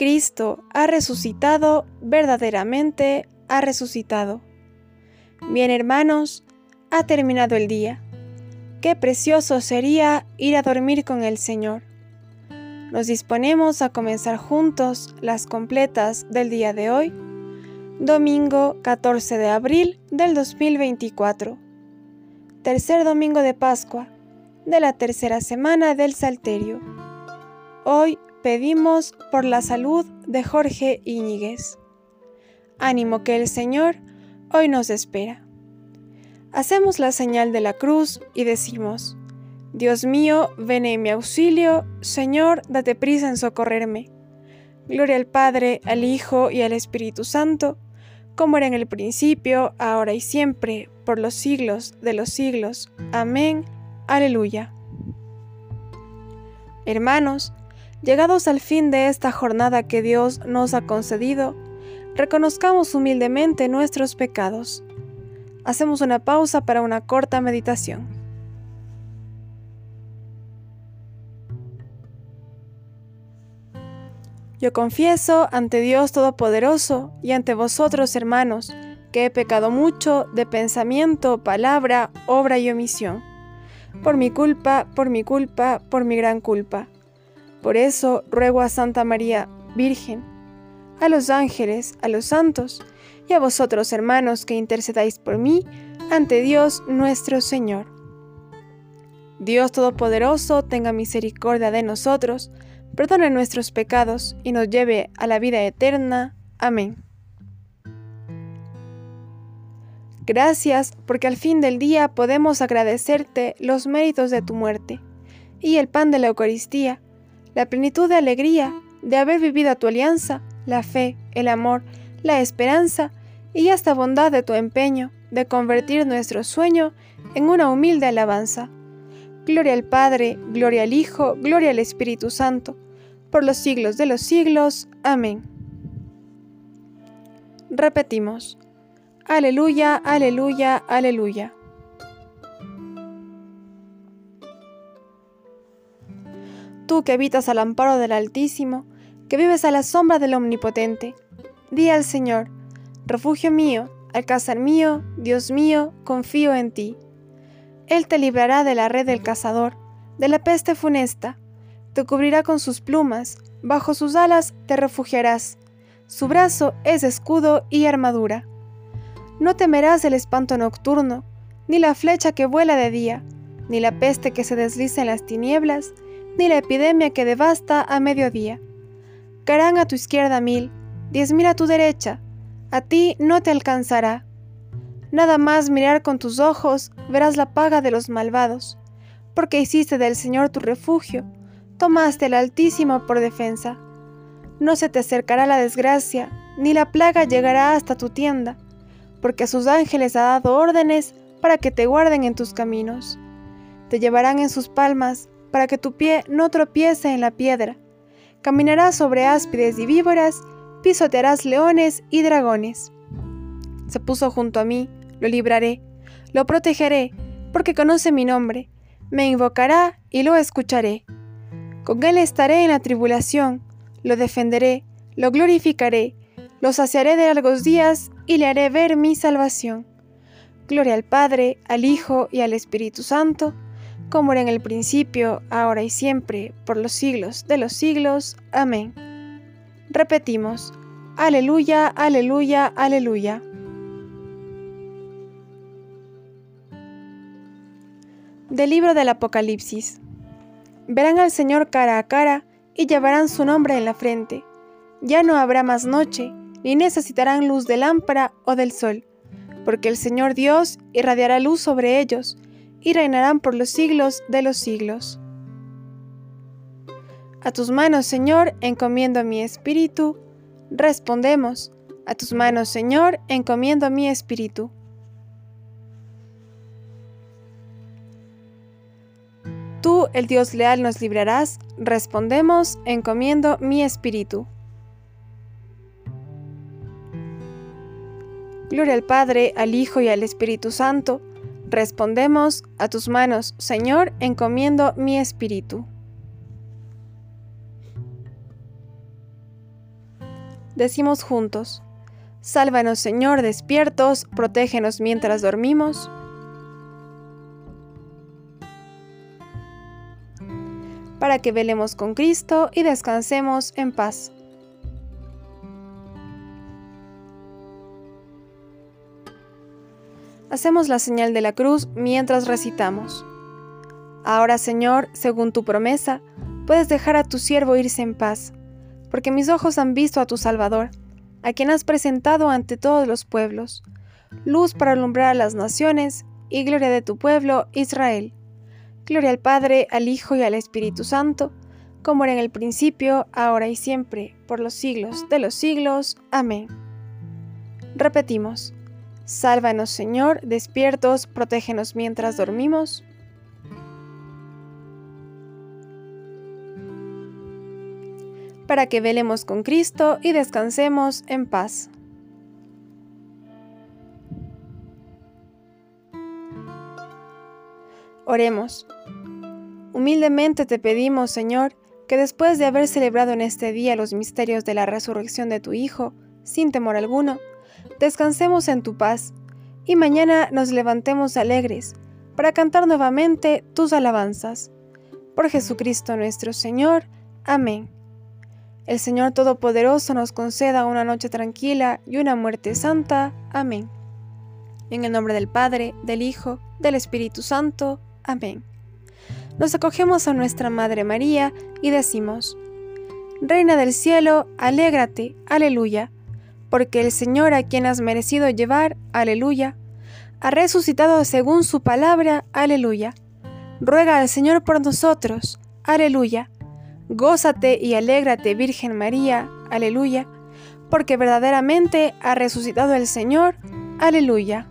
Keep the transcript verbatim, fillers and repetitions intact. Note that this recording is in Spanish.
Cristo ha resucitado, verdaderamente ha resucitado. Bien, hermanos, ha terminado el día. Qué precioso sería ir a dormir con el Señor. Nos disponemos a comenzar juntos las completas del día de hoy, domingo catorce de abril del dos mil veinticuatro, tercer domingo de Pascua, de la tercera semana del Salterio. Hoy pedimos por la salud de Jorge Íñiguez. Ánimo que el Señor hoy nos espera. Hacemos la señal de la cruz y decimos: Dios mío, ven en mi auxilio, Señor, date prisa en socorrerme. Gloria al Padre, al Hijo y al Espíritu Santo, como era en el principio, ahora y siempre, por los siglos de los siglos. Amén. Aleluya. Hermanos, llegados al fin de esta jornada que Dios nos ha concedido, reconozcamos humildemente nuestros pecados. Hacemos una pausa para una corta meditación. Yo confieso ante Dios Todopoderoso y ante vosotros, hermanos, que he pecado mucho de pensamiento, palabra, obra y omisión. Por mi culpa, por mi culpa, por mi gran culpa. Por eso ruego a Santa María, Virgen, a los ángeles, a los santos, y a vosotros, hermanos, que intercedáis por mí ante Dios nuestro Señor. Dios Todopoderoso tenga misericordia de nosotros, perdone nuestros pecados y nos lleve a la vida eterna. Amén. Gracias, porque al fin del día podemos agradecerte los méritos de tu muerte y el pan de la Eucaristía, la plenitud de alegría de haber vivido tu alianza, la fe, el amor, la esperanza y hasta bondad de tu empeño de convertir nuestro sueño en una humilde alabanza. Gloria al Padre, gloria al Hijo, gloria al Espíritu Santo, por los siglos de los siglos. Amén. Repetimos: Aleluya, aleluya, aleluya. Tú que habitas al amparo del Altísimo, que vives a la sombra del Omnipotente, di al Señor: refugio mío, alcázar mío, Dios mío, confío en ti. Él te librará de la red del cazador, de la peste funesta, te cubrirá con sus plumas, bajo sus alas te refugiarás. Su brazo es escudo y armadura. No temerás el espanto nocturno, ni la flecha que vuela de día, ni la peste que se desliza en las tinieblas, ni la epidemia que devasta a mediodía. Caerán a tu izquierda mil, diez mil a tu derecha, a ti no te alcanzará. Nada más mirar con tus ojos verás la paga de los malvados, porque hiciste del Señor tu refugio, tomaste al Altísimo por defensa. No se te acercará la desgracia, ni la plaga llegará hasta tu tienda, porque a sus ángeles ha dado órdenes para que te guarden en tus caminos. Te llevarán en sus palmas, para que tu pie no tropiece en la piedra. Caminarás sobre áspides y víboras, pisotearás leones y dragones. Se puso junto a mí, lo libraré, lo protegeré, porque conoce mi nombre. Me invocará y lo escucharé. Con él estaré en la tribulación, lo defenderé, lo glorificaré, lo saciaré de largos días y le haré ver mi salvación. Gloria al Padre, al Hijo y al Espíritu Santo, como era en el principio, ahora y siempre, por los siglos de los siglos. Amén. Repetimos: Aleluya, aleluya, aleluya. Del libro del Apocalipsis. Verán al Señor cara a cara y llevarán su nombre en la frente. Ya no habrá más noche, ni necesitarán luz de lámpara o del sol, porque el Señor Dios irradiará luz sobre ellos, y reinarán por los siglos de los siglos. A tus manos, Señor, encomiendo mi espíritu. Respondemos: a tus manos, Señor, encomiendo mi espíritu. Tú, el Dios leal, nos librarás. Respondemos: encomiendo mi espíritu. Gloria al Padre, al Hijo y al Espíritu Santo. Respondemos: a tus manos, Señor, encomiendo mi espíritu. Decimos juntos: sálvanos, Señor, despiertos, protégenos mientras dormimos. Para que velemos con Cristo y descansemos en paz. Hacemos la señal de la cruz mientras recitamos: ahora, Señor, según tu promesa, puedes dejar a tu siervo irse en paz, porque mis ojos han visto a tu Salvador, a quien has presentado ante todos los pueblos, luz para alumbrar a las naciones y gloria de tu pueblo Israel. Gloria al Padre, al Hijo y al Espíritu Santo, como era en el principio, ahora y siempre, por los siglos de los siglos. Amén. Repetimos: sálvanos, Señor, despiertos, protégenos mientras dormimos. Para que velemos con Cristo y descansemos en paz. Oremos. Humildemente te pedimos, Señor, que después de haber celebrado en este día los misterios de la resurrección de tu Hijo, sin temor alguno, descansemos en tu paz, y mañana nos levantemos alegres, para cantar nuevamente tus alabanzas. Por Jesucristo nuestro Señor. Amén. El Señor Todopoderoso nos conceda una noche tranquila y una muerte santa. Amén. En el nombre del Padre, del Hijo, del Espíritu Santo. Amén. Nos acogemos a nuestra Madre María y decimos: Reina del cielo, alégrate, aleluya, porque el Señor, a quien has merecido llevar, aleluya, ha resucitado según su palabra, aleluya. Ruega al Señor por nosotros, aleluya. Gózate y alégrate, Virgen María, aleluya, porque verdaderamente ha resucitado el Señor, aleluya.